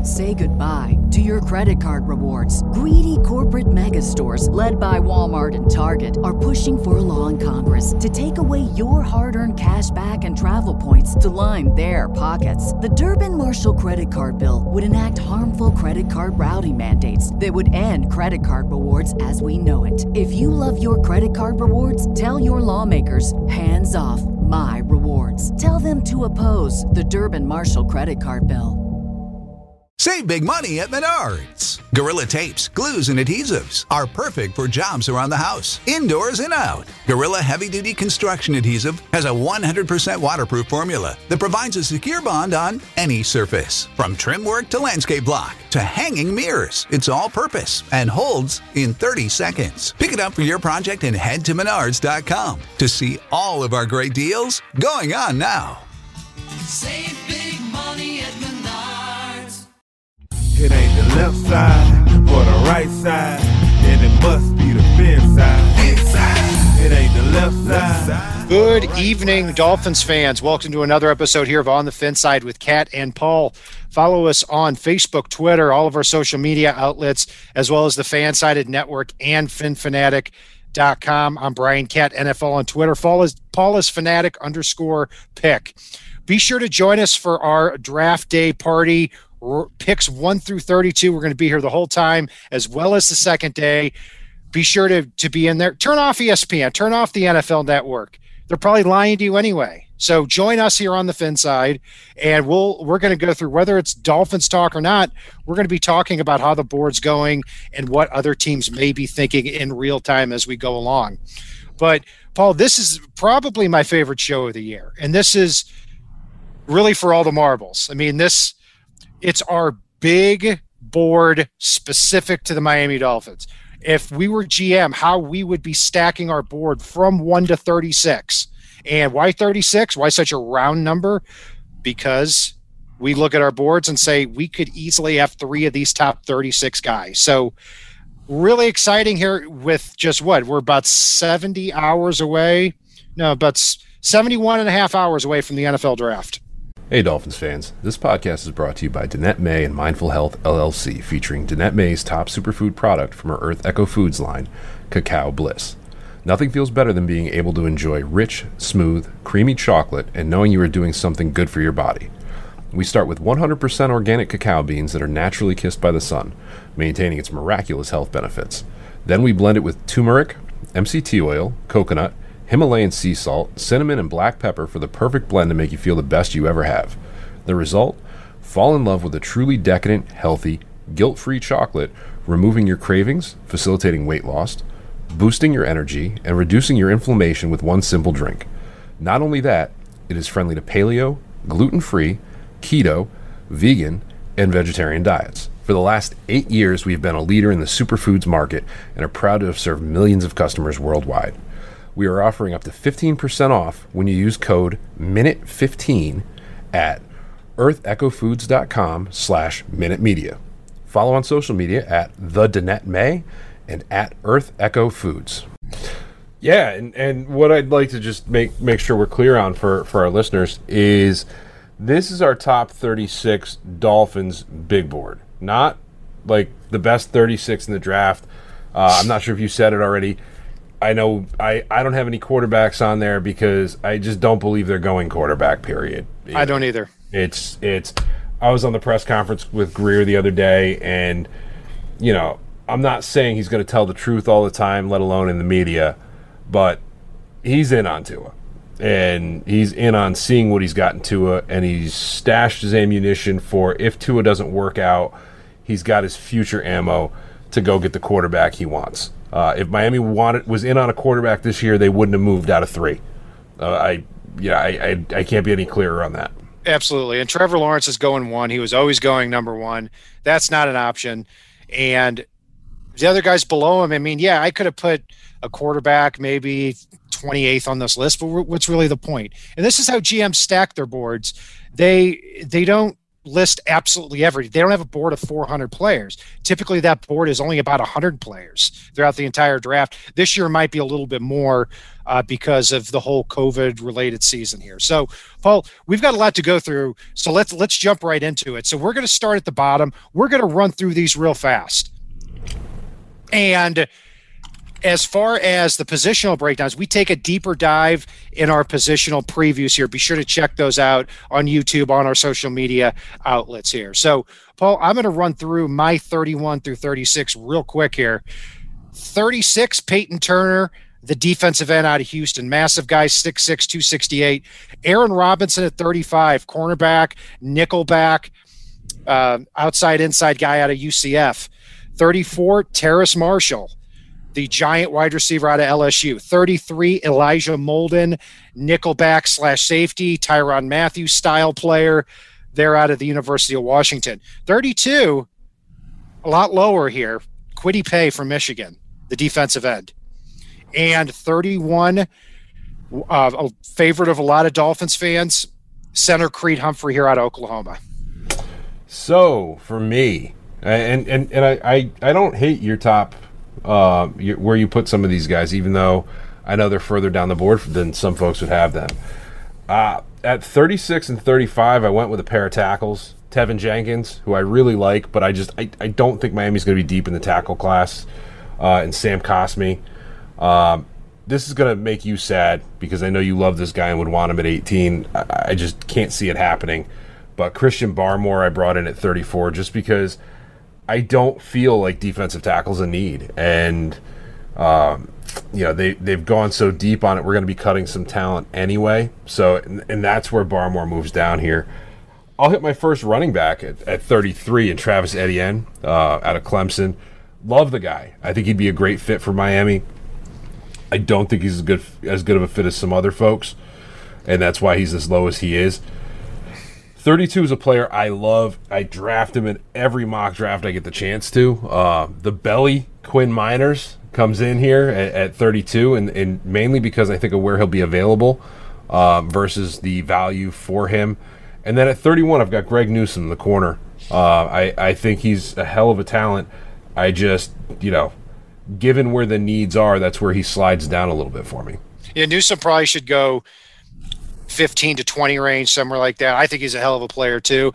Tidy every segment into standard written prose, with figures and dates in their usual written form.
Say goodbye to your credit card rewards. Greedy corporate mega stores, led by Walmart and Target, are pushing for a law in Congress to take away your hard-earned cash back and travel points to line their pockets. The Durbin-Marshall credit card bill would enact harmful credit card routing mandates that would end credit card rewards as we know it. If you love your credit card rewards, tell your lawmakers, hands off my rewards. Tell them to oppose the Durbin-Marshall credit card bill. Save big money at Menards. Gorilla tapes, glues, and adhesives are perfect for jobs around the house, indoors and out. Gorilla Heavy Duty Construction Adhesive has a 100% waterproof formula that provides a secure bond on any surface. From trim work to landscape block to hanging mirrors, it's all purpose and holds in 30 seconds. Pick it up for your project and head to Menards.com to see all of our great deals going on now. Save big money at Menards. It ain't the left side or the right side, then it must be the fin side. Inside. It ain't the left side. Good evening, Dolphins fans. Welcome to another episode here of On the Fin Side with Kat and Paul. Follow us on Facebook, Twitter, all of our social media outlets, as well as the Fansided Network and FinFanatic.com. I'm Brian Cat, NFL on Twitter. Paul is Fanatic_pick. Be sure to join us for our draft day party. Picks 1 through 32. We're going to be here the whole time, as well as the second day. Be sure to be in there. Turn off ESPN. Turn off the NFL Network. They're probably lying to you anyway. So join us here on the Fin Side, and we're going to go through, whether it's Dolphins talk or not, we're going to be talking about how the board's going and what other teams may be thinking in real time as we go along. But, Paul, this is probably my favorite show of the year, and this is really for all the marbles. I mean, it's our big board specific to the Miami Dolphins. If we were GM, how we would be stacking our board from 1 to 36. And why 36? Why such a round number? Because we look at our boards and say we could easily have 3 of these top 36 guys. So really exciting here with just what? We're about 70 hours away. No, about 71 and a half hours away from the NFL draft. Hey Dolphins fans, this podcast is brought to you by Danette May and Mindful Health LLC, featuring Danette May's top superfood product from her Earth Echo Foods line, Cacao Bliss. Nothing feels better than being able to enjoy rich, smooth, creamy chocolate and knowing you are doing something good for your body. We start with 100% organic cacao beans that are naturally kissed by the sun, maintaining its miraculous health benefits. Then we blend it with turmeric, MCT oil, coconut, Himalayan sea salt, cinnamon, and black pepper for the perfect blend to make you feel the best you ever have. The result? Fall in love with a truly decadent, healthy, guilt-free chocolate, removing your cravings, facilitating weight loss, boosting your energy, and reducing your inflammation with one simple drink. Not only that, it is friendly to paleo, gluten-free, keto, vegan, and vegetarian diets. For the last 8 years, we've been a leader in the superfoods market and are proud to have served millions of customers worldwide. We are offering up to 15% off when you use code MINUTE15 at earthechofoods.com/minutemedia. Follow on social media at the Danette May and at Earth Echo Foods. Yeah, and what I'd like to just make sure we're clear on for our listeners is this is our top 36 Dolphins big board. Not like the best 36 in the draft. I'm not sure if you said it already. I know I don't have any quarterbacks on there because I just don't believe they're going quarterback, period. I don't either. It's I was on the press conference with Greer the other day, and you know, I'm not saying he's going to tell the truth all the time, let alone in the media, but he's in on Tua. And he's in on seeing what he's got in Tua, and he's stashed his ammunition for if Tua doesn't work out, he's got his future ammo to go get the quarterback he wants. If Miami was in on a quarterback this year, they wouldn't have moved out of 3. I can't be any clearer on that. Absolutely. And Trevor Lawrence is going 1. He was always going number 1. That's not an option. And the other guys below him, I mean, yeah, I could have put a quarterback maybe 28th on this list, but what's really the point? And this is how GMs stack their boards. They don't list absolutely every. They don't have a board of 400 players. Typically, that board is only about 100 players throughout the entire draft. This year might be a little bit more because of the whole COVID-related season here. So, Paul, we've got a lot to go through. So let's jump right into it. So we're going to start at the bottom. We're going to run through these real fast. And as far as the positional breakdowns, we take a deeper dive in our positional previews here. Be sure to check those out on YouTube, on our social media outlets here. So, Paul, I'm going to run through my 31 through 36 real quick here. 36, Peyton Turner, the defensive end out of Houston. Massive guy, 6'6", 268. Aaron Robinson at 35, cornerback, nickelback, outside-inside guy out of UCF. 34, Terrace Marshall, the giant wide receiver out of LSU. 33, Elijah Molden, nickelback / safety, Tyrann Mathieu style player. They're out of the University of Washington. 32, a lot lower here, Kwity Paye from Michigan, the defensive end. And 31, a favorite of a lot of Dolphins fans, center Creed Humphrey here out of Oklahoma. So for me, and I don't hate your top where you put some of these guys, even though I know they're further down the board than some folks would have them. At 36 and 35, I went with a pair of tackles, Tevin Jenkins, who I really like, but I don't think Miami's going to be deep in the tackle class, and Sam Cosmi. This is going to make you sad because I know you love this guy and would want him at 18. I just can't see it happening. But Christian Barmore I brought in at 34 just because I don't feel like defensive tackle's a need. And, they've gone so deep on it, we're going to be cutting some talent anyway. So, and that's where Barmore moves down here. I'll hit my first running back at 33 and Travis Etienne out of Clemson. Love the guy. I think he'd be a great fit for Miami. I don't think he's as good of a fit as some other folks, and that's why he's as low as he is. 32 is a player I love. I draft him in every mock draft I get the chance to. The belly, Quinn Miners, comes in here at 32, and mainly because I think of where he'll be available versus the value for him. And then at 31, I've got Greg Newsome in the corner. I think he's a hell of a talent. I just, given where the needs are, that's where he slides down a little bit for me. Yeah, Newsome probably should go 15 to 20 range, somewhere like that. I think he's a hell of a player too.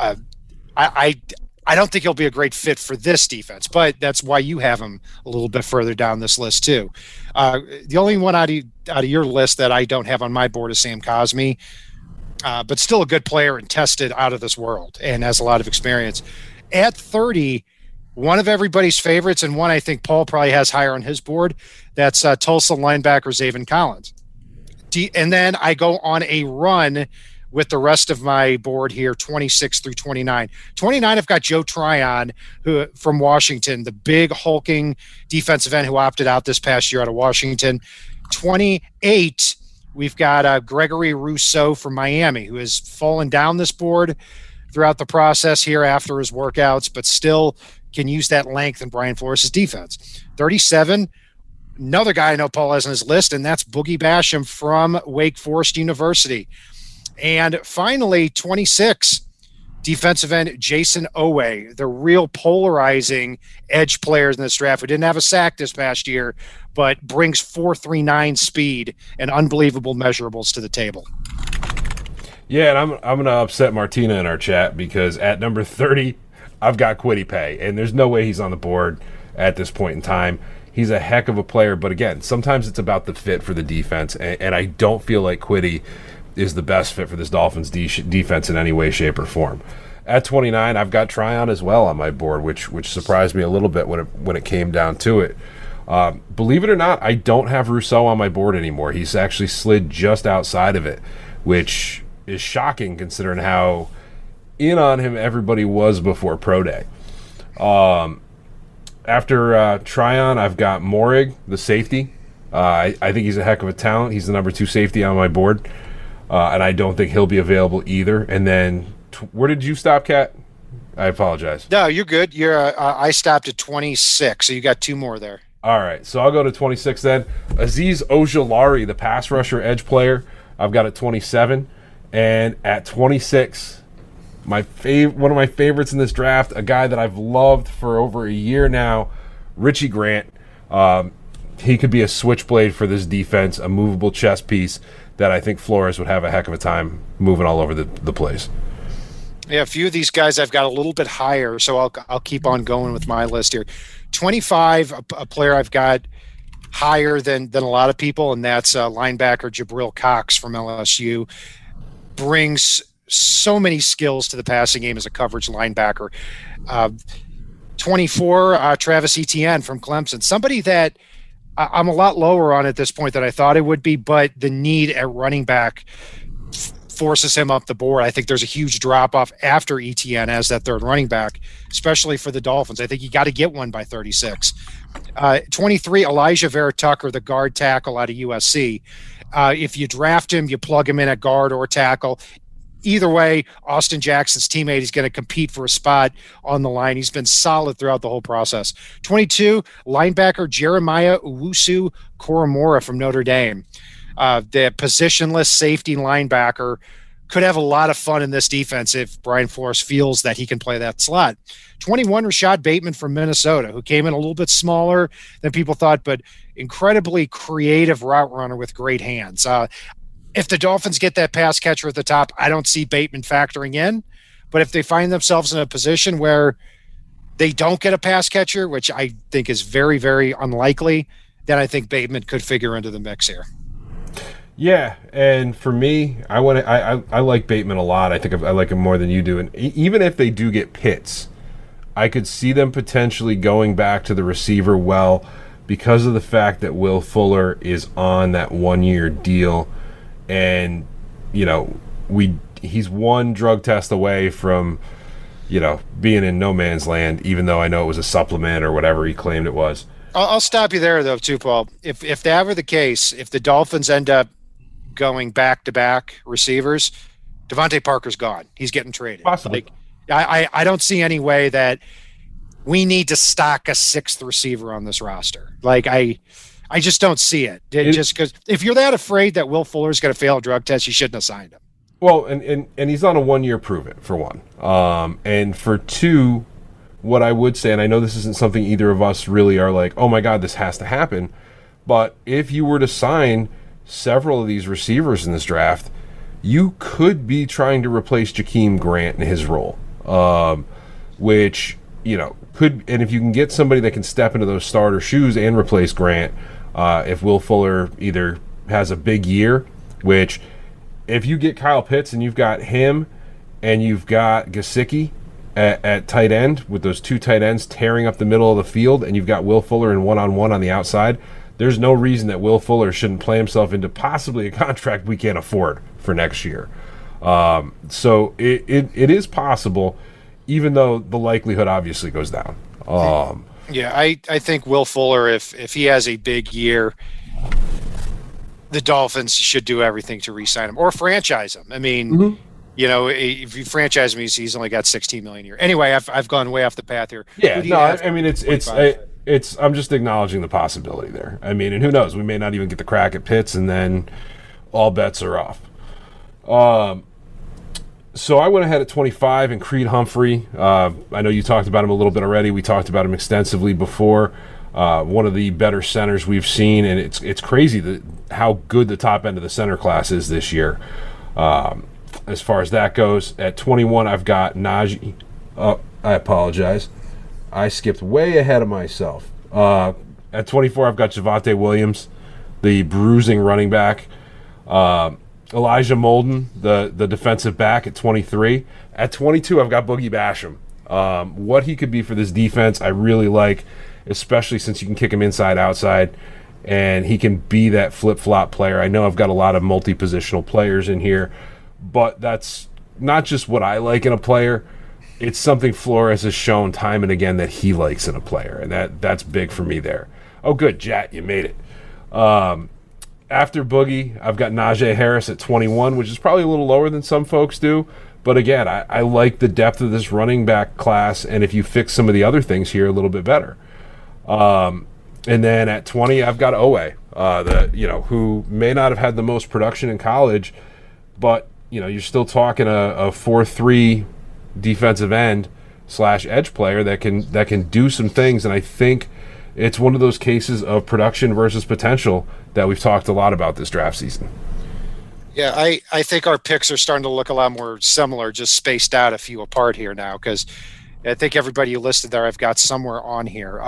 I don't think he'll be a great fit for this defense, but that's why you have him a little bit further down this list too. The only one out of your list that I don't have on my board is Sam Cosmi, but still a good player and tested out of this world and has a lot of experience. At 30, one of everybody's favorites, and one I think Paul probably has higher on his board, that's Tulsa linebacker Zaven Collins. And then I go on a run with the rest of my board here, 26 through 29. 29, I've got Joe Tryon, who from Washington, the big hulking defensive end who opted out this past year out of Washington. 28, we've got Gregory Rousseau from Miami, who has fallen down this board throughout the process here after his workouts, but still can use that length in Brian Flores' defense. 37, another guy I know Paul has on his list, and that's Boogie Basham from Wake Forest University. And finally, 26, defensive end Jason Owe, the real polarizing edge players in this draft, who didn't have a sack this past year, but brings 4.39 speed and unbelievable measurables to the table. Yeah, and I'm going to upset Martina in our chat because at number 30, I've got Kwity Paye, and there's no way he's on the board at this point in time. He's a heck of a player, but again, sometimes it's about the fit for the defense, and I don't feel like Kwity is the best fit for this Dolphins defense in any way, shape, or form. At 29, I've got Tryon as well on my board, which surprised me a little bit when it came down to it. Believe it or not, I don't have Rousseau on my board anymore. He's actually slid just outside of it, which is shocking considering how in on him everybody was before Pro Day. After Tryon, I've got Morig, the safety. I think he's a heck of a talent. He's the number 2 safety on my board, and I don't think he'll be available either. And then, where did you stop, Kat? I apologize. No, you're good. I stopped at 26, so you got 2 more there. All right, so I'll go to 26 then. Azeez Ojulari, the pass rusher edge player, I've got at 27. And at 26, One of my favorites in this draft, a guy that I've loved for over a year now, Richie Grant. He could be a switchblade for this defense, a movable chess piece that I think Flores would have a heck of a time moving all over the place. Yeah, a few of these guys I've got a little bit higher, so I'll keep on going with my list here. 25, a player I've got higher than a lot of people, and that's linebacker Jabril Cox from LSU. Brings so many skills to the passing game as a coverage linebacker. 24, Travis Etienne from Clemson. Somebody that I'm a lot lower on at this point than I thought it would be, but the need at running back forces him up the board. I think there's a huge drop-off after Etienne as that third running back, especially for the Dolphins. I think you got to get one by 36. 23, Elijah Vera Tucker, the guard tackle out of USC. If you draft him, you plug him in at guard or tackle. Either way, Austin Jackson's teammate is going to compete for a spot on the line. He's been solid throughout the whole process. 22, linebacker Jeremiah Owusu-Koramoah from Notre Dame. The positionless safety linebacker could have a lot of fun in this defense if Brian Flores feels that he can play that slot. 21, Rashad Bateman from Minnesota, who came in a little bit smaller than people thought, but incredibly creative route runner with great hands. If the Dolphins get that pass catcher at the top, I don't see Bateman factoring in. But if they find themselves in a position where they don't get a pass catcher, which I think is very, very unlikely, then I think Bateman could figure into the mix here. Yeah, and for me, I like Bateman a lot. I think I like him more than you do. And even if they do get Pitts, I could see them potentially going back to the receiver well because of the fact that Will Fuller is on that 1-year deal. And, you know, he's one drug test away from, you know, being in no man's land, even though I know it was a supplement or whatever he claimed it was. I'll stop you there, though, too, Paul. If that were the case, if the Dolphins end up going back-to-back receivers, Devontae Parker's gone. He's getting traded. Possibly. I don't see any way that we need to stock a sixth receiver on this roster. I just don't see it. Just because if you're that afraid that Will Fuller's going to fail a drug test, you shouldn't have signed him. Well, and he's on a 1-year prove it, for one. And for two, what I would say, and I know this isn't something either of us really are like, oh my God, this has to happen. But if you were to sign several of these receivers in this draft, you could be trying to replace Jakeem Grant in his role, which, you know, could, and if you can get somebody that can step into those starter shoes and replace Grant, if Will Fuller either has a big year, which if you get Kyle Pitts and you've got him and you've got Gesicki at tight end with those two tight ends tearing up the middle of the field and you've got Will Fuller in one-on-one on the outside, there's no reason that Will Fuller shouldn't play himself into possibly a contract we can't afford for next year. So it is possible, even though the likelihood obviously goes down. Yeah, I think Will Fuller, if he has a big year, the Dolphins should do everything to re-sign him or franchise him. I mean, you know, if you franchise him, he's only got $16 million a year. Anyway, I've gone way off the path here. Yeah, no, I mean it's I'm just acknowledging the possibility there. I mean, and who knows? We may not even get the crack at Pitts, and then all bets are off. So I went ahead at 25 and Creed Humphrey. I know you talked about him a little bit already. We talked about him extensively before. One of the better centers we've seen, and it's crazy how good the top end of the center class is this year. As far as that goes, at 21, I've got Najee. I apologize. I skipped way ahead of myself. At 24, I've got Javonte Williams, the bruising running back. Elijah Molden, the defensive back at 23. At 22, I've got Boogie Basham. What he could be for this defense, I really like, especially since you can kick him inside, outside, and he can be that flip-flop player. I know I've got a lot of multi-positional players in here, but that's not just what I like in a player. It's something Flores has shown time and again that he likes in a player, and that's big for me there. Oh, good, Jat, you made it. After Boogie, I've got Najee Harris at 21, which is probably a little lower than some folks do. But again, I like the depth of this running back class, and if you fix some of the other things here a little bit better. And then at 20, I've got Owe, who may not have had the most production in college, but you're still talking a 4.3 defensive end / edge player that can do some things, and I think it's one of those cases of production versus potential that we've talked a lot about this draft season. Yeah, I think our picks are starting to look a lot more similar, just spaced out a few apart here now, because I think everybody you listed there I've got somewhere on here.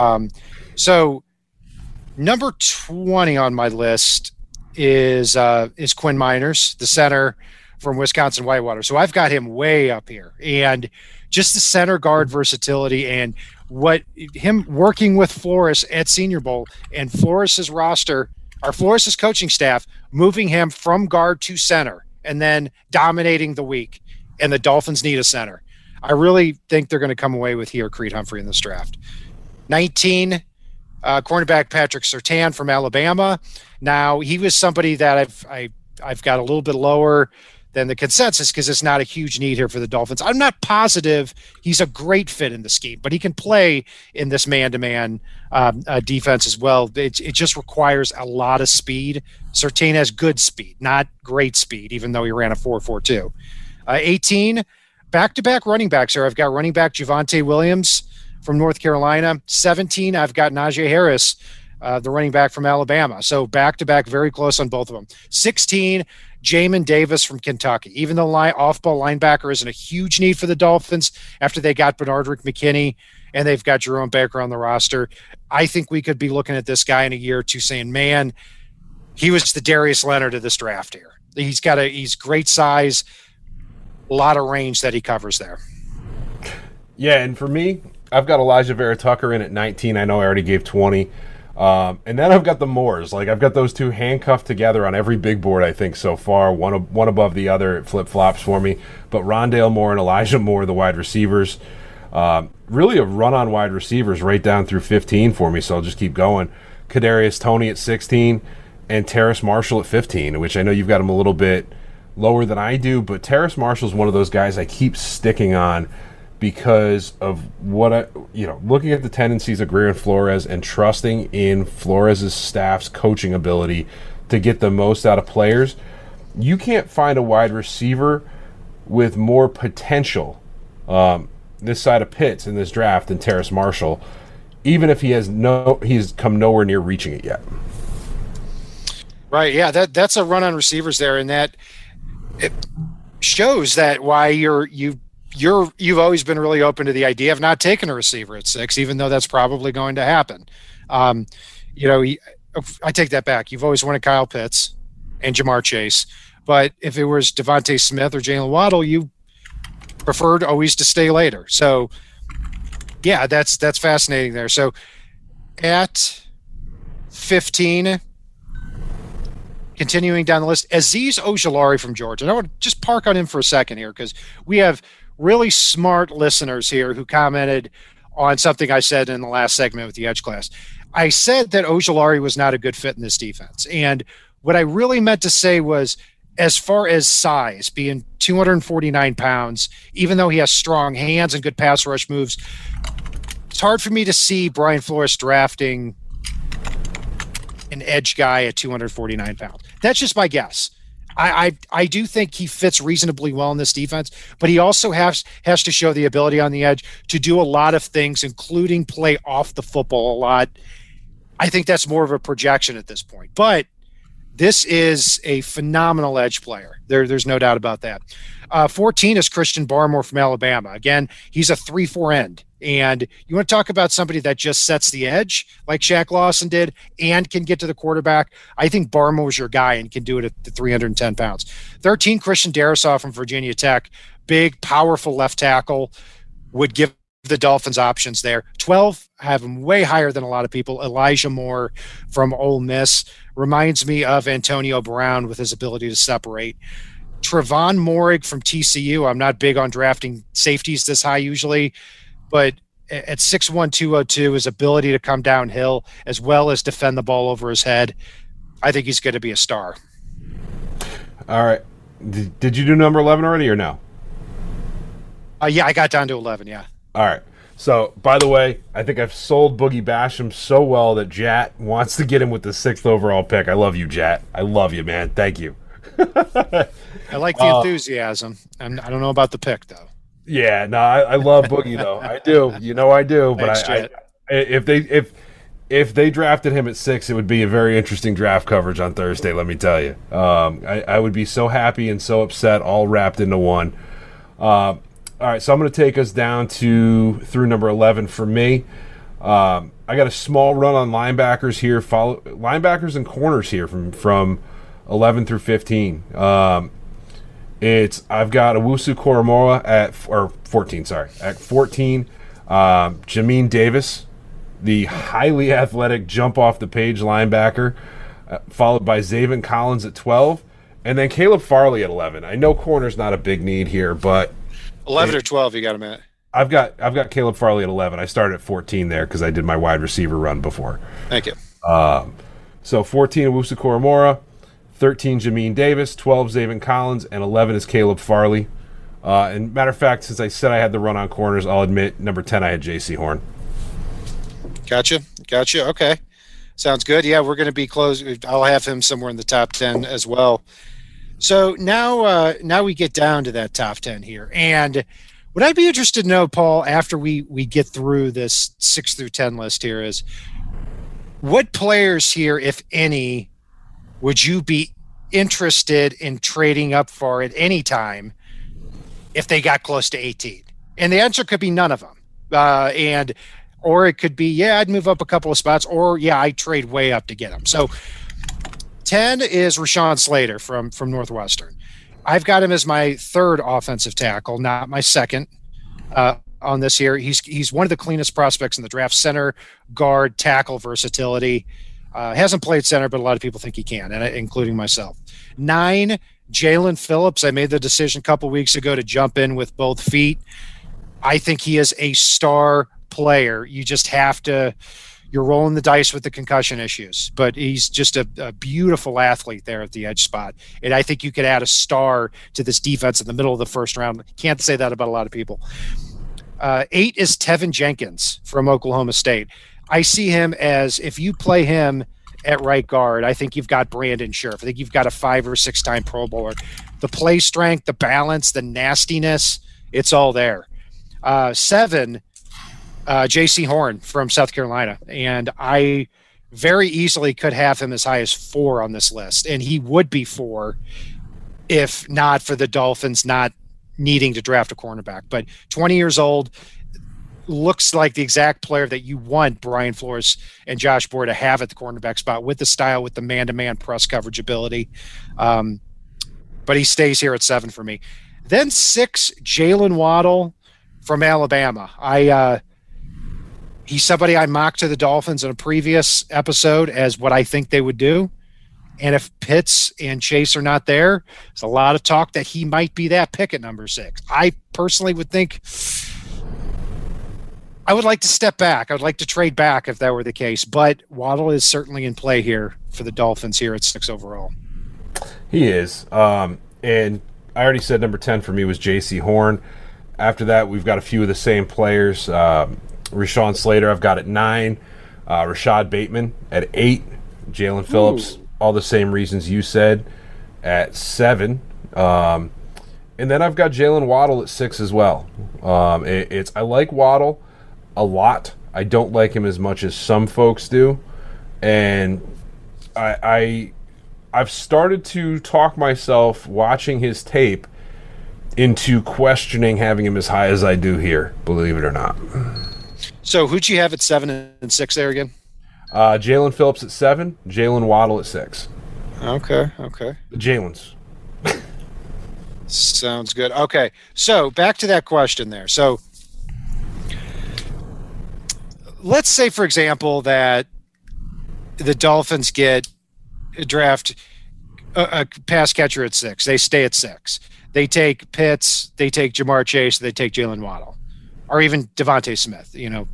So number 20 on my list is Quinn Miners, the center from Wisconsin Whitewater. So I've got him way up here, and just the center guard versatility and what him working with Flores at Senior Bowl and Flores's roster, our Flores's coaching staff, moving him from guard to center and then dominating the week. And the Dolphins need a center. I really think they're going to come away with here Creed Humphrey in this draft. 19, cornerback Patrick Surtain from Alabama. Now, he was somebody that I've got a little bit lower than the consensus because it's not a huge need here for the Dolphins. I'm not positive he's a great fit in the scheme, but he can play in this man-to-man defense as well. It just requires a lot of speed. Surtain has good speed, not great speed, even though he ran a 4.42. 18, back-to-back running backs here. I've got running back Javonte Williams from North Carolina. 17, I've got Najee Harris, the running back from Alabama. So back-to-back, very close on both of them. 16, Jamin Davis from Kentucky. Even though off-ball linebacker isn't a huge need for the Dolphins after they got Bernard-Rick McKinney and they've got Jerome Baker on the roster, I think we could be looking at this guy in a year or two saying, man, he was the Darius Leonard of this draft here. He's great size, a lot of range that he covers there. Yeah, and for me, I've got Elijah Vera Tucker in at 19. I know I already gave 20. And then I've got the Moores. Like, I've got those two handcuffed together on every big board, I think, so far. One above the other. It flip-flops for me. But Rondale Moore and Elijah Moore, the wide receivers. Really a run on wide receivers right down through 15 for me, so I'll just keep going. Kadarius Toney at 16 and Terrace Marshall at 15, which I know you've got him a little bit lower than I do, but Terrace Marshall's one of those guys I keep sticking on because of looking at the tendencies of Grier and Flores and trusting in Flores' staff's coaching ability to get the most out of players. You can't find a wide receiver with more potential this side of Pitts in this draft than Terrace Marshall, even if he's come nowhere near reaching it yet. Right, yeah, that's a run on receivers there, and that it shows that why you've always been really open to the idea of not taking a receiver at 6, even though that's probably going to happen. I take that back. You've always wanted Kyle Pitts and Jamar Chase, but if it was Devontae Smith or Jalen Waddle, you preferred always to stay later. So, yeah, that's fascinating there. So, at 15, continuing down the list, Azeez Ojulari from Georgia. And I want to just park on him for a second here because we have really smart listeners here who commented on something I said in the last segment with the Edge class. I said that Ojulari was not a good fit in this defense. And what I really meant to say was, as far as size, being 249 pounds, even though he has strong hands and good pass rush moves, it's hard for me to see Brian Flores drafting an edge guy at 249 pounds. That's just my guess. I do think he fits reasonably well in this defense, but he also has to show the ability on the edge to do a lot of things, including play off the football a lot. I think that's more of a projection at this point. But this is a phenomenal edge player. There's no doubt about that. 14 is Christian Barmore from Alabama. Again, he's a 3-4 end. And you want to talk about somebody that just sets the edge like Shaq Lawson did and can get to the quarterback. I think Barmore's your guy and can do it at the 310 pounds. 13, Christian Darrisaw from Virginia Tech. Big, powerful left tackle. Would give the Dolphins options there. 12, have him way higher than a lot of people. Elijah Moore from Ole Miss. Reminds me of Antonio Brown with his ability to separate. Trevon Moehrig from TCU. I'm not big on drafting safeties this high usually, but at 6'1", 202, his ability to come downhill as well as defend the ball over his head, I think he's going to be a star. All right. Did you do number 11 already or no? Yeah, I got down to 11, yeah. All right. So, by the way, I think I've sold Boogie Basham so well that Jat wants to get him with the 6th overall pick. I love you, Jat. I love you, man. Thank you. I like the enthusiasm. I don't know about the pick, though. Yeah, no, I love Boogie though. I do. You know I do. But Thanks, Jet. if they drafted him at 6, it would be a very interesting draft coverage on Thursday. Let me tell you. I would be so happy and so upset, all wrapped into one. All right, so I'm going to take us down through number 11 for me. I got a small run on linebackers here. Linebackers and corners here from 11 through 15. I've got Owusu Koromora at 14. Sorry, at 14. Jamin Davis, the highly athletic jump off the page linebacker, followed by Zaven Collins at 12, and then Caleb Farley at 11. I know corner's not a big need here, but 11 or 12, you got him at. I've got Caleb Farley at 11. I started at 14 there because I did my wide receiver run before. Thank you. So 14 Owusu Koromora, 13 Jamin Davis, 12 Zaven Collins, and 11 is Caleb Farley. And matter of fact, since I said I had the run on corners, I'll admit number 10 I had J.C. Horn. Gotcha. Okay. Sounds good. Yeah, we're going to be close. I'll have him somewhere in the top 10 as well. So now we get down to that top 10 here. And what I'd be interested to know, Paul, after we get through this 6 through 10 list here is what players here, if any, would you be interested in trading up for at any time if they got close to 18? And the answer could be none of them. Or it could be, yeah, I'd move up a couple of spots, or yeah, I'd trade way up to get them. So 10 is Rashawn Slater from Northwestern. I've got him as my third offensive tackle, not my second on this here. He's one of the cleanest prospects in the draft. Center, guard, tackle versatility. Hasn't played center, but a lot of people think he can, and including myself. 9, Jalen Phillips. I made the decision a couple weeks ago to jump in with both feet. I think he is a star player. You just have to – you're rolling the dice with the concussion issues. But he's just a beautiful athlete there at the edge spot. And I think you could add a star to this defense in the middle of the first round. Can't say that about a lot of people. 8 is Tevin Jenkins from Oklahoma State. I see him as, if you play him at right guard, I think you've got Brandon Scherf. I think you've got a 5 or 6 time Pro Bowler. The play strength, the balance, the nastiness, it's all there. 7, J.C. Horn from South Carolina. And I very easily could have him as high as 4 on this list. And he would be 4 if not for the Dolphins not needing to draft a cornerback. But 20 years old, looks like the exact player that you want Brian Flores and Josh Boyer to have at the cornerback spot, with the style, with the man-to-man press coverage ability. But he stays here at 7 for me. Then 6, Jalen Waddle from Alabama. He's somebody I mocked to the Dolphins in a previous episode as what I think they would do. And if Pitts and Chase are not there, there's a lot of talk that he might be that pick at number 6. I personally would think I would like to step back. I would like to trade back if that were the case. But Waddle is certainly in play here for the Dolphins here at 6 overall. He is. And I already said number 10 for me was J.C. Horn. After that, we've got a few of the same players. Rashawn Slater, I've got at 9. Rashad Bateman at 8. Jalen Phillips, all the same reasons you said, at 7. And then I've got Jalen Waddle at 6 as well. I like Waddle a lot. I don't like him as much as some folks do. And I've started to talk myself, watching his tape, into questioning having him as high as I do here, believe it or not. So who'd you have at 7 and 6 there again? Jalen Phillips at 7, Jalen Waddle at 6. Okay. The Jalen's. Sounds good. Okay, so back to that question there. So let's say, for example, that the Dolphins draft a pass catcher at 6. They stay at 6. They take Pitts, they take Jamar Chase, they take Jalen Waddle, or even Devontae Smith.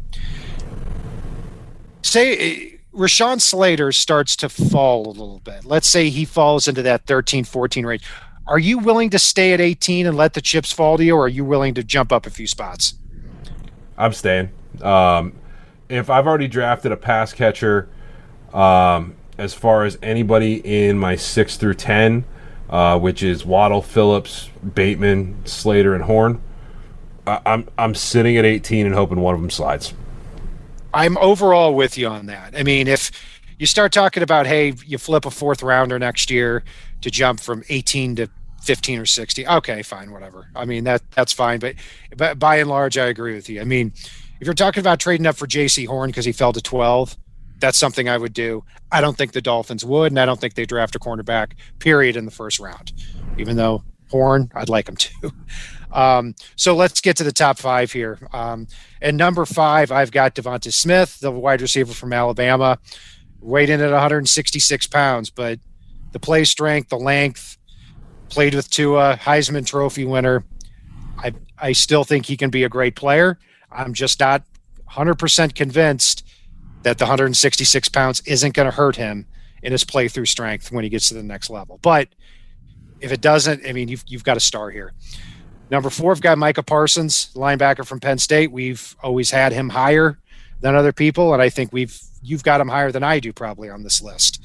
Say Rashawn Slater starts to fall a little bit. Let's say he falls into that 13-14 range. Are you willing to stay at 18 and let the chips fall to you, or are you willing to jump up a few spots? I'm staying. If I've already drafted a pass catcher, as far as anybody in my 6 through 10, which is Waddle, Phillips, Bateman, Slater, and Horn, I'm sitting at 18 and hoping one of them slides. I'm overall with you on that. I mean, if you start talking about, hey, you flip a fourth rounder next year to jump from 18 to 15 or 60, okay, fine, whatever. I mean, that's fine. But by and large, I agree with you. I mean, if you're talking about trading up for J.C. Horn because he fell to 12, that's something I would do. I don't think the Dolphins would, and I don't think they draft a cornerback, period, in the first round. Even though Horn, I'd like him to. So let's get to the top 5 here. And number 5, I've got Devonta Smith, the wide receiver from Alabama, weighed in at 166 pounds, but the play strength, the length, played with Tua, Heisman Trophy winner. I still think he can be a great player. I'm just not 100% convinced that the 166 pounds isn't going to hurt him in his playthrough strength when he gets to the next level. But if it doesn't, I mean, you've got a star here. Number 4, I've got Micah Parsons, linebacker from Penn State. We've always had him higher than other people, and I think you've got him higher than I do probably on this list.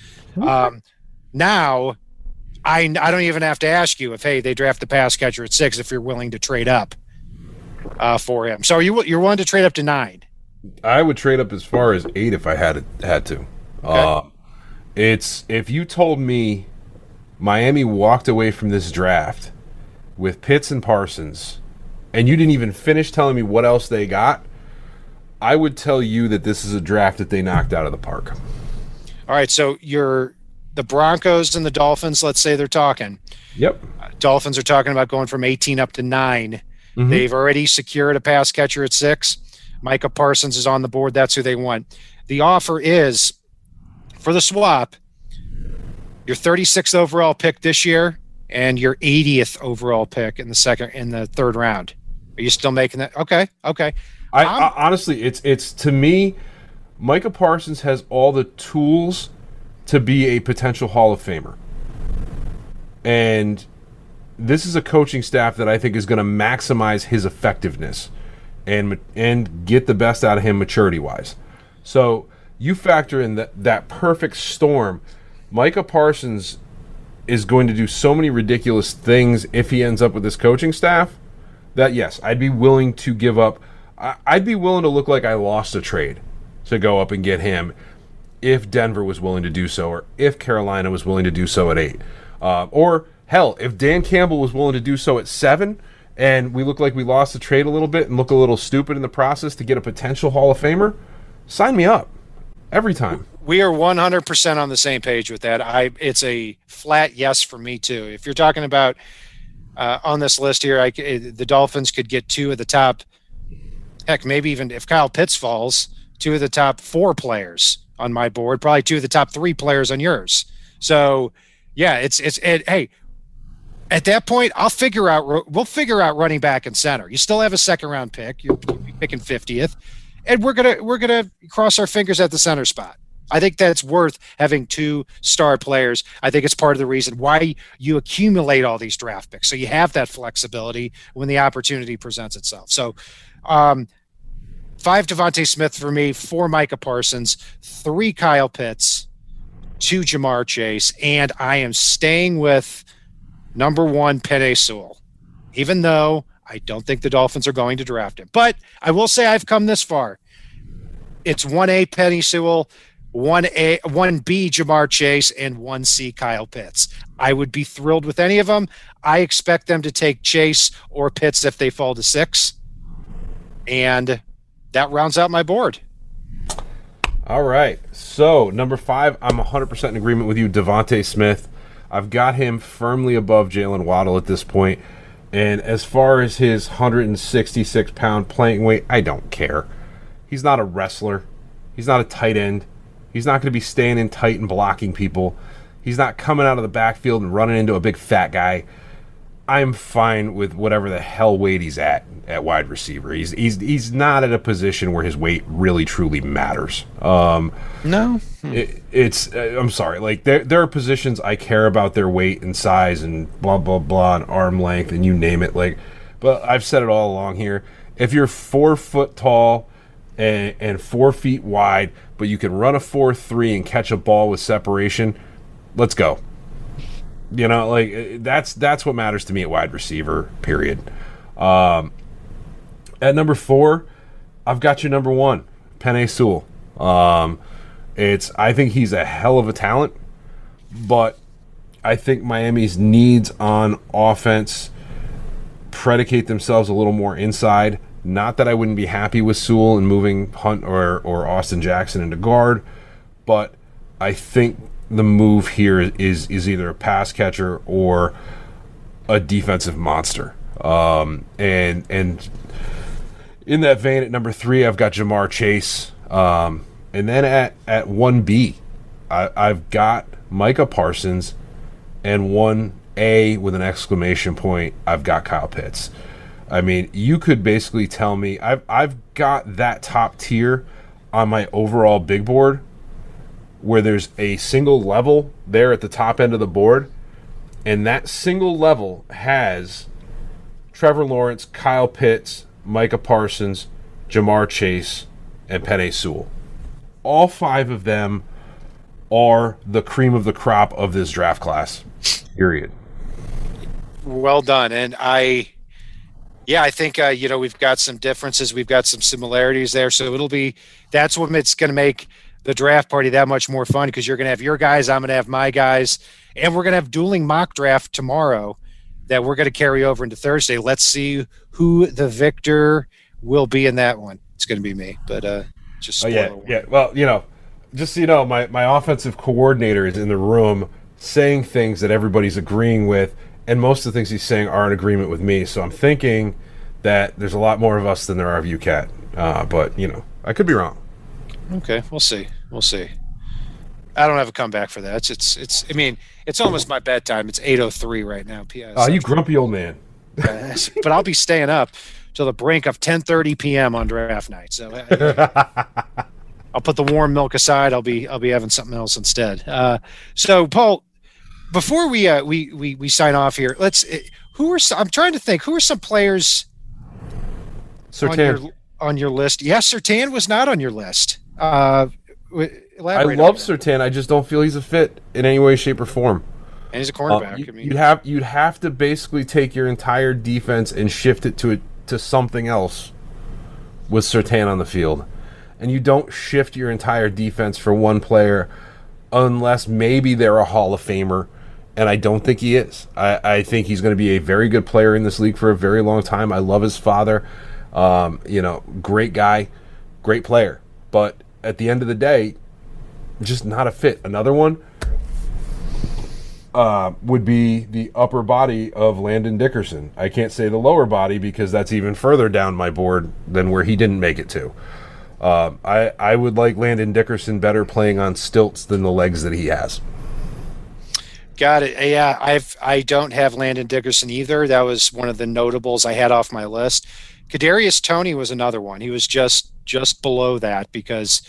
Now, I don't even have to ask you if, hey, they draft the pass catcher at 6 if you're willing to trade up for him. So you're willing to trade up to 9? I would trade up as far as 8 if I had to. Okay. It's if you told me Miami walked away from this draft with Pitts and Parsons, and you didn't even finish telling me what else they got, I would tell you that this is a draft that they knocked out of the park. All right, so the Broncos and the Dolphins, let's say they're talking. Yep. Dolphins are talking about going from 18 up to 9. Mm-hmm. They've already secured a pass catcher at 6. Micah Parsons is on the board. That's who they want. The offer is, for the swap, your 36th overall pick this year and your 80th overall pick in the third round. Are you still making that? Okay. I honestly, it's to me, Micah Parsons has all the tools to be a potential Hall of Famer. And this is a coaching staff that I think is going to maximize his effectiveness and get the best out of him maturity-wise. So you factor in that perfect storm. Micah Parsons is going to do so many ridiculous things if he ends up with this coaching staff that, yes, I'd be willing to give up. I'd be willing to look like I lost a trade to go up and get him if Denver was willing to do so, or if Carolina was willing to do so at 8. Or, hell, if Dan Campbell was willing to do so at 7, and we look like we lost the trade a little bit and look a little stupid in the process to get a potential Hall of Famer, sign me up. Every time. We are 100% on the same page with that. It's a flat yes for me, too. If you're talking about on this list here, the Dolphins could get 2 of the top, heck, maybe even if Kyle Pitts falls, 2 of the top 4 players on my board, probably 2 of the top 3 players on yours. So, yeah, hey, at that point, we'll figure out running back and center. You still have a second round pick. You'll be picking 50th, and we're gonna cross our fingers at the center spot. I think that's worth having 2 star players. I think it's part of the reason why you accumulate all these draft picks, so you have that flexibility when the opportunity presents itself. So, 5 Devonta Smith for me, 4 Micah Parsons, 3 Kyle Pitts, 2 Jamar Chase, and I am staying with number 1 Penei Sewell, even though I don't think the Dolphins are going to draft him. But I will say I've come this far. It's 1A Penei Sewell, 1B Jamar Chase, and 1C Kyle Pitts. I would be thrilled with any of them. I expect them to take Chase or Pitts if they fall to 6. And that rounds out my board. All right. So, number 5, I'm 100% in agreement with you, Devonta Smith. I've got him firmly above Jalen Waddle at this point. And as far as his 166-pound playing weight, I don't care. He's not a wrestler. He's not a tight end. He's not going to be staying in tight and blocking people. He's not coming out of the backfield and running into a big fat guy. I'm fine with whatever the hell weight he's at wide receiver. He's not at a position where his weight really truly matters. No, I'm sorry. Like there are positions I care about their weight and size and blah blah blah and arm length and you name it. Like, but I've said it all along here. If you're 4 foot tall and 4 feet wide, but you can run a 4.3 and catch a ball with separation, let's go. You know, like that's what matters to me at wide receiver, period. At number 4, I've got your number 1, Penei Sewell. I think he's a hell of a talent, but I think Miami's needs on offense predicate themselves a little more inside. Not that I wouldn't be happy with Sewell and moving Hunt or Austin Jackson into guard, but I think the move here is either a pass catcher or a defensive monster. And in that vein, at number 3, I've got Jamar Chase. And then at 1B, I've got Micah Parsons, and 1A with an exclamation point, I've got Kyle Pitts. I mean, you could basically tell me I've got that top tier on my overall big board where there's a single level there at the top end of the board, and that single level has Trevor Lawrence, Kyle Pitts, Micah Parsons, Jamar Chase, and Penei Sewell. All 5 of them are the cream of the crop of this draft class, period. Well done. And I think, we've got some differences. We've got some similarities there. So that's what it's going to make the draft party that much more fun, because you're going to have your guys, I'm going to have my guys, and we're going to have dueling mock draft tomorrow that we're going to carry over into Thursday. Let's see who the victor will be in that one. It's going to be me, but just yeah. Well, just so you know, my offensive coordinator is in the room saying things that everybody's agreeing with, and most of the things he's saying are in agreement with me. So I'm thinking that there's a lot more of us than there are of you, Cat. But I could be wrong. Okay, we'll see. I don't have a comeback for that. It's almost my bedtime. It's 8:03 right now. P.S. Oh, you grumpy old man. But I'll be staying up till the brink of 10:30 p.m. on draft night. So I'll put the warm milk aside. I'll be having something else instead. So Paul, before we sign off here, I'm trying to think, who are some players on your list? Yes, Surtain was not on your list. I love Surtain. I just don't feel he's a fit in any way, shape, or form. And he's a cornerback. You'd have to basically take your entire defense and shift it to something else with Surtain on the field. And you don't shift your entire defense for one player unless maybe they're a Hall of Famer, and I don't think he is. I think he's going to be a very good player in this league for a very long time. I love his father. Great guy, great player. But at the end of the day, just not a fit. Another one would be the upper body of Landon Dickerson. I can't say the lower body because that's even further down my board than where he didn't make it to. I would like Landon Dickerson better playing on stilts than the legs that he has. Got it. Yeah, I don't have Landon Dickerson either. That was one of the notables I had off my list. Kadarius Toney was another one. He was just below that because,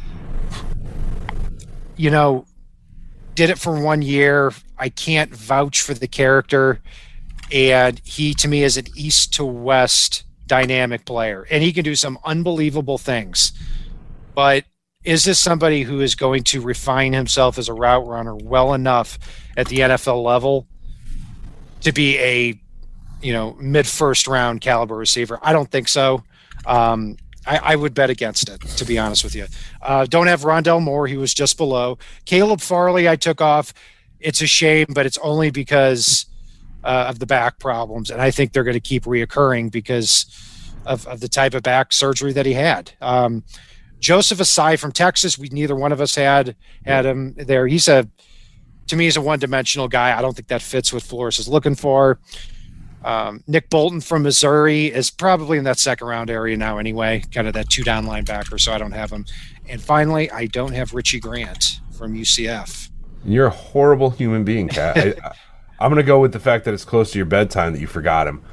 did it for 1 year. I can't vouch for the character, and he to me is an east to west dynamic player, and he can do some unbelievable things. But is this somebody who is going to refine himself as a route runner well enough at the NFL level to be a mid-first round caliber receiver? I don't think so. I would bet against it, to be honest with you. Don't have Rondell Moore. He was just below. Caleb Farley I took off. It's a shame, but it's only because of the back problems, and I think they're going to keep reoccurring because of the type of back surgery that he had. Joseph Asai from Texas, neither one of us had him there. To me, he's a one-dimensional guy. I don't think that fits what Flores is looking for. Nick Bolton from Missouri is probably in that second-round area now anyway, kind of that two-down linebacker, so I don't have him. And finally, I don't have Richie Grant from UCF. You're a horrible human being, Kat. I'm going to go with the fact that it's close to your bedtime that you forgot him.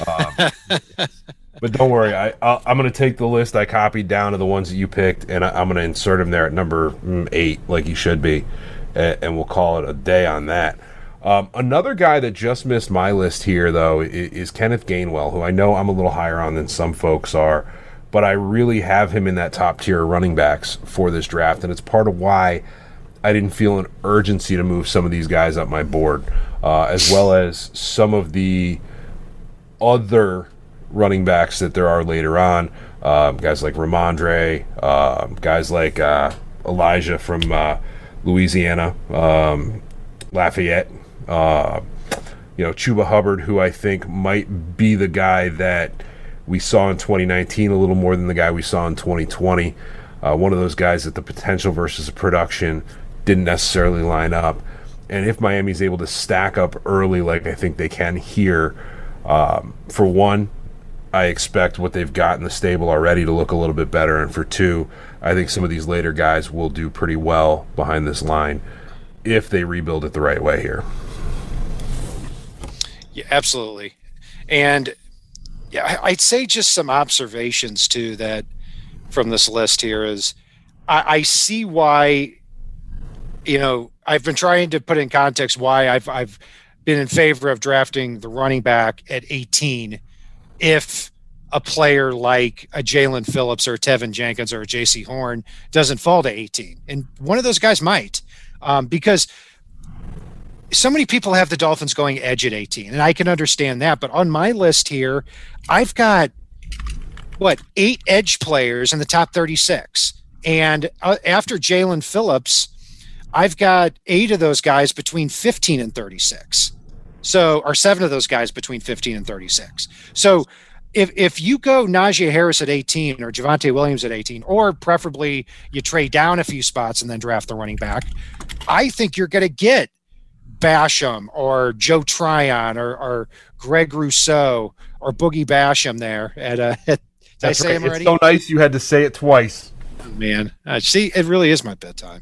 But don't worry, I'm going to take the list I copied down of the ones that you picked, and I'm going to insert him there at number 8, like he should be, and we'll call it a day on that. Another guy that just missed my list here, though, is Kenneth Gainwell, who I know I'm a little higher on than some folks are, but I really have him in that top tier of running backs for this draft, and it's part of why I didn't feel an urgency to move some of these guys up my board, as well as some of the other running backs that there are later on. Guys like Ramondre, guys like Elijah from Louisiana, Lafayette, Chuba Hubbard, who I think might be the guy that we saw in 2019 a little more than the guy we saw in 2020. One of those guys that the potential versus the production didn't necessarily line up. And if Miami's able to stack up early like I think they can here, for one, I expect what they've got in the stable already to look a little bit better. And for two, I think some of these later guys will do pretty well behind this line if they rebuild it the right way here. Yeah, absolutely. And yeah, I'd say just some observations too that from this list here is I see why, I've been trying to put in context why I've been in favor of drafting the running back at 18 if a player like a Jalen Phillips or a Tevin Jenkins or a JC Horn doesn't fall to 18. And one of those guys might, because so many people have the Dolphins going edge at 18, and I can understand that. But on my list here, I've got, 8 edge players in the top 36. And after Jalen Phillips, I've got 8 of those guys between 15 and 36. Or 7 of those guys between 15 and 36. So if you go Najee Harris at 18 or Javonte Williams at 18, or preferably you trade down a few spots and then draft the running back, I think you're going to get Basham or Joe Tryon or Greg Rousseau or Boogie Basham there at did I say him already? It's so nice you had to say it twice. Man, see, it really is my bedtime.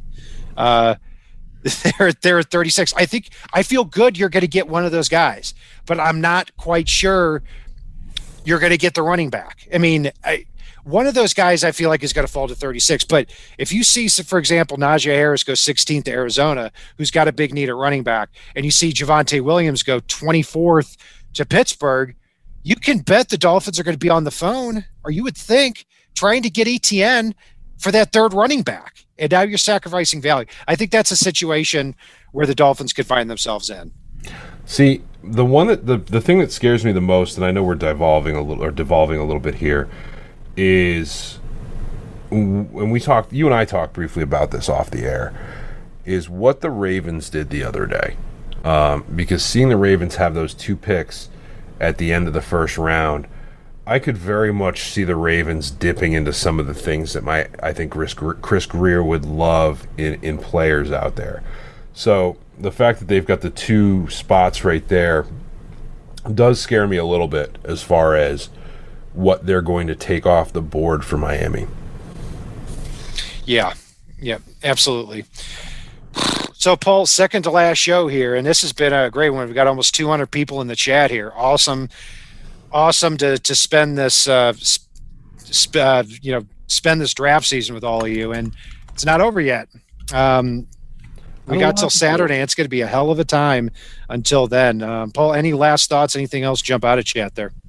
They're at 36. I feel good you're going to get one of those guys, but I'm not quite sure you're going to get the running back. I mean, one of those guys I feel like is going to fall to 36. But if you see, for example, Najee Harris go 16th to Arizona, who's got a big need at running back, and you see Javonte Williams go 24th to Pittsburgh, you can bet the Dolphins are going to be on the phone, or you would think, trying to get ETN for that third running back. And now you're sacrificing value. I think that's a situation where the Dolphins could find themselves in. See, the thing that scares me the most, and I know we're devolving a little bit here, is when you and I talked briefly about this off the air, is what the Ravens did the other day. Because seeing the Ravens have those 2 picks at the end of the first round, I could very much see the Ravens dipping into some of the things that I think Chris Grier would love in players out there. So the fact that they've got the 2 spots right there does scare me a little bit as far as what they're going to take off the board for Miami. Yeah, absolutely. So, Paul, second to last show here, and this has been a great one. We've got almost 200 people in the chat here. Awesome to spend this, spend this draft season with all of you, and it's not over yet. We got till Saturday. It's going to be a hell of a time until then. Paul, any last thoughts? Anything else jump out at you out there?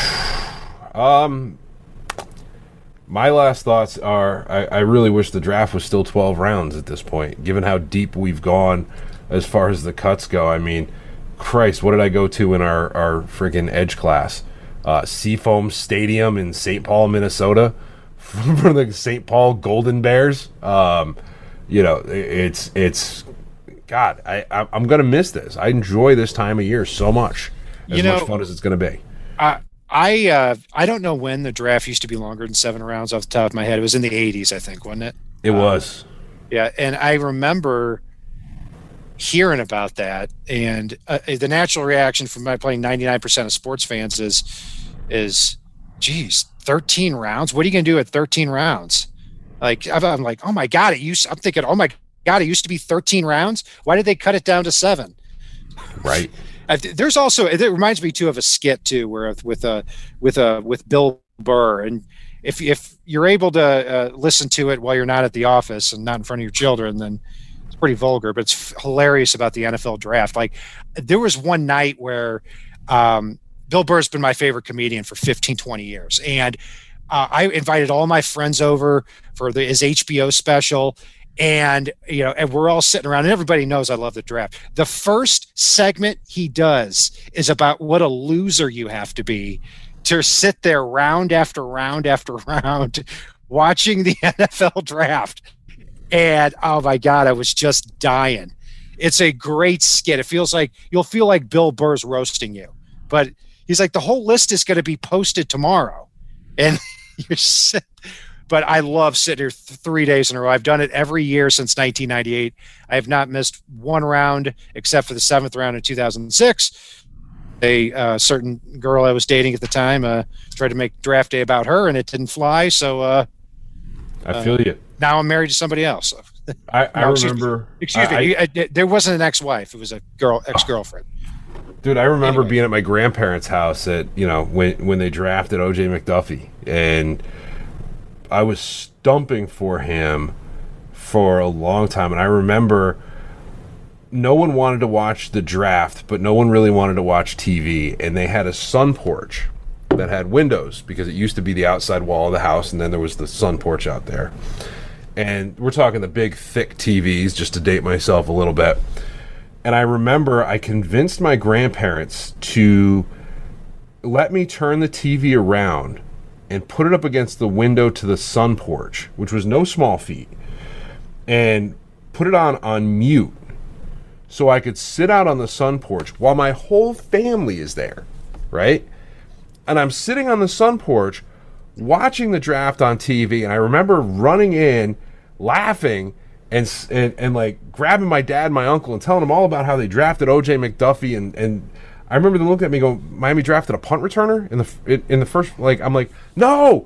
My last thoughts are I really wish the draft was still 12 rounds at this point, given how deep we've gone as far as the cuts go. I mean, Christ, what did I go to in our friggin' edge class? Seafoam Stadium in St. Paul, Minnesota for the St. Paul Golden Bears. It's God, I'm going to miss this. I enjoy this time of year so much, much fun as it's going to be. I don't know when the draft used to be longer than 7 rounds off the top of my head. It was in the 80s, I think, wasn't it? It was. Yeah, and I remember hearing about that, and the natural reaction from my playing 99% of sports fans is, geez, 13 rounds? What are you going to do at 13 rounds? Like, I'm like, oh my God, I'm thinking, oh my God, it used to be 13 rounds? Why did they cut it down to 7? Right. There's also, it reminds me too of a skit too, where with Bill Burr, and if you're able to listen to it while you're not at the office and not in front of your children, then it's pretty vulgar, but it's hilarious about the NFL draft. Like, there was one night where Bill Burr's been my favorite comedian for 15, 20 years, and I invited all my friends over for his HBO special. And, and we're all sitting around, and everybody knows I love the draft. The first segment he does is about what a loser you have to be to sit there round after round after round watching the NFL draft. And oh my God, I was just dying. It's a great skit. It feels like you'll feel like Bill Burr's roasting you, but he's like, the whole list is going to be posted tomorrow. And you're sick. But I love sitting here 3 days in a row. I've done it every year since 1998. I have not missed one round except for the 7th round in 2006. A certain girl I was dating at the time tried to make draft day about her, and it didn't fly. So I feel you. Now I'm married to somebody else. I remember. Excuse me. There wasn't an ex-wife. It was a ex-girlfriend. Dude, I remember being at my grandparents' house at when they drafted O.J. McDuffie, and I was stumping for him for a long time. And I remember no one wanted to watch the draft, but no one really wanted to watch TV. And they had a sun porch that had windows because it used to be the outside wall of the house, and then there was the sun porch out there. And we're talking the big, thick TVs, just to date myself a little bit. And I remember I convinced my grandparents to let me turn the TV around and put it up against the window to the sun porch, which was no small feat, and put it on mute so I could sit out on the sun porch while my whole family is there, right? And I'm sitting on the sun porch watching the draft on TV, and I remember running in, laughing, and like grabbing my dad and my uncle and telling them all about how they drafted O.J. McDuffie, and I remember them looking at me going, Miami drafted a punt returner in the first, like, I'm like, no,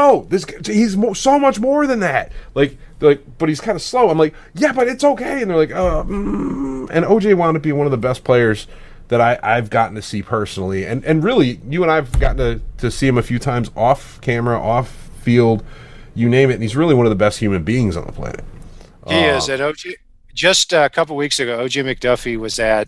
he's so much more than that. Like, but he's kind of slow. I'm like, yeah, but it's okay. And they're like, and O.J. wound up being one of the best players that I've gotten to see personally. And really, you and I've gotten to see him a few times off camera, off field, you name it. And he's really one of the best human beings on the planet. He is. And O.J., just a couple weeks ago, O.J. McDuffie was at,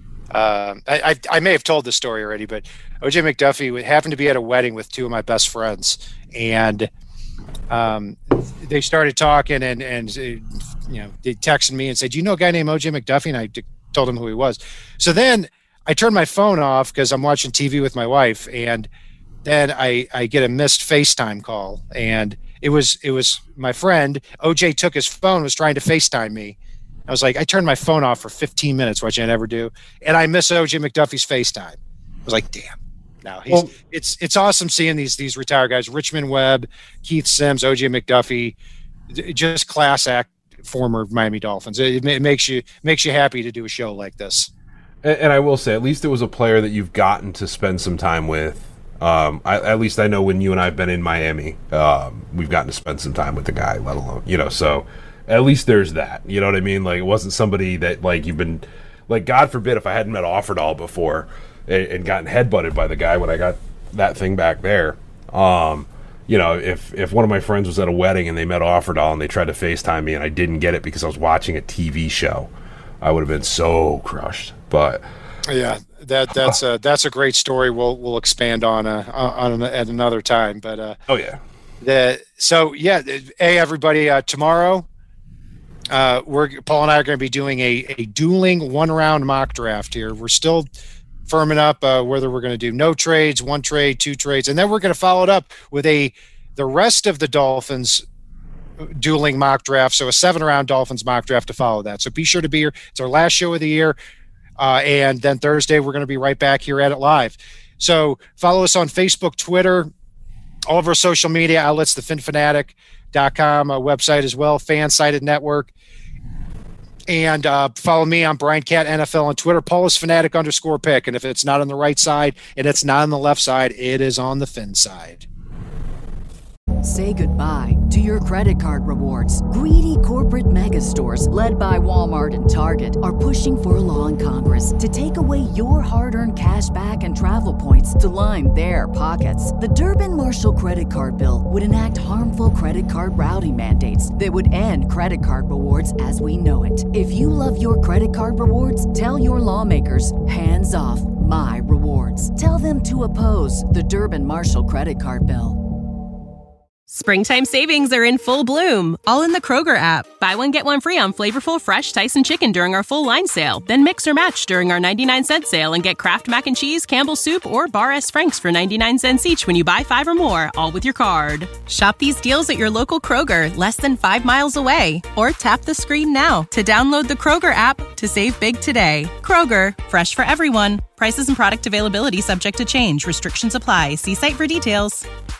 I may have told this story already, but O.J. McDuffie happened to be at a wedding with two of my best friends. And they started talking and they texted me and said, "Do you know a guy named O.J. McDuffie?" And I told him who he was. So then I turned my phone off because I'm watching TV with my wife, and then I get a missed FaceTime call, and it was my friend. OJ took his phone, was trying to FaceTime me. I was like, I turned my phone off for 15 minutes, which I never do, and I miss OJ McDuffie's FaceTime. I was like, damn. Now it's awesome seeing these retired guys: Richmond Webb, Keith Sims, OJ McDuffie, just class act former Miami Dolphins. It makes you happy to do a show like this. And I will say, at least it was a player that you've gotten to spend some time with. At least I know when you and I have been in Miami, we've gotten to spend some time with the guy, let alone, so at least there's that, you know what I mean? Like, it wasn't somebody that, like, you've been, like, God forbid if I hadn't met Offerdahl before and gotten headbutted by the guy when I got that thing back there. If one of my friends was at a wedding and they met Offerdahl and they tried to FaceTime me and I didn't get it because I was watching a TV show, I would have been so crushed. But yeah, that's a great story. We'll expand on at another time. But hey everybody, tomorrow Paul and I are going to be doing a dueling 1-round mock draft here. We're still firming up whether we're going to do no trades, 1 trade, 2 trades, and then we're going to follow it up with the rest of the Dolphins dueling mock draft. So a 7-round Dolphins mock draft to follow that. So be sure to be here. It's our last show of the year. And then Thursday, we're going to be right back here at it live. So follow us on Facebook, Twitter, all of our social media outlets, thefinfanatic.com website as well, Fansided Network. And follow me on Brian Cat NFL on Twitter. Paul is Fanatic_pick. And if it's not on the right side and it's not on the left side, it is on the Fin side. Say goodbye to your credit card rewards. Greedy corporate mega stores, led by Walmart and Target, are pushing for a law in Congress to take away your hard-earned cash back and travel points to line their pockets. The Durbin-Marshall credit card bill would enact harmful credit card routing mandates that would end credit card rewards as we know it. If you love your credit card rewards, tell your lawmakers, hands off my rewards. Tell them to oppose the Durbin-Marshall credit card bill. Springtime savings are in full bloom, all in the Kroger app. Buy one, get one free on flavorful, fresh Tyson chicken during our full line sale. Then mix or match during our 99-cent sale and get Kraft Mac and Cheese, Campbell's Soup, or Bar S. Frank's for 99 cents each when you buy 5 or more, all with your card. Shop these deals at your local Kroger, less than 5 miles away. Or tap the screen now to download the Kroger app to save big today. Kroger, fresh for everyone. Prices and product availability subject to change. Restrictions apply. See site for details.